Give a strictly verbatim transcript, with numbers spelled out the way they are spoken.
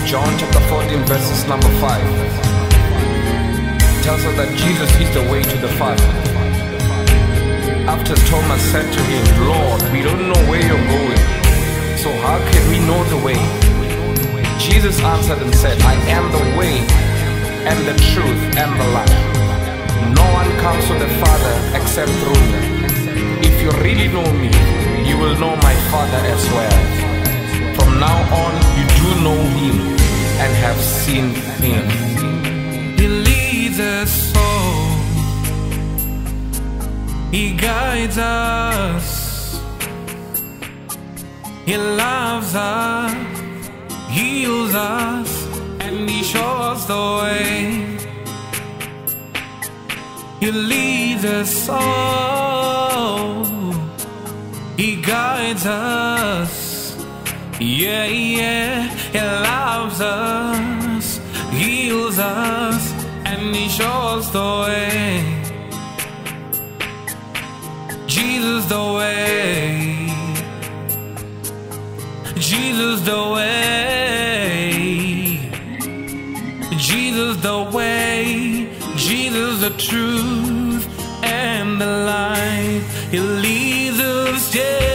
John chapter fourteen verses number five tells us that Jesus is the way to the Father. After Thomas said to him, Lord, we don't know where you're going, so how can we know the way? Jesus answered and said, I am the way and the truth and the life. No one comes to the Father except through me. If you really know me, you will know my Father as well. From now on, you do know him and have seen him. He leads us all. He guides us. He loves us, heals us, and he shows the way. He leads us all. He guides us. Yeah, yeah. He loves us, heals us, and he shows the way. Jesus the way. Jesus the way. Jesus the way. Jesus the truth and the life. He leads us, yeah.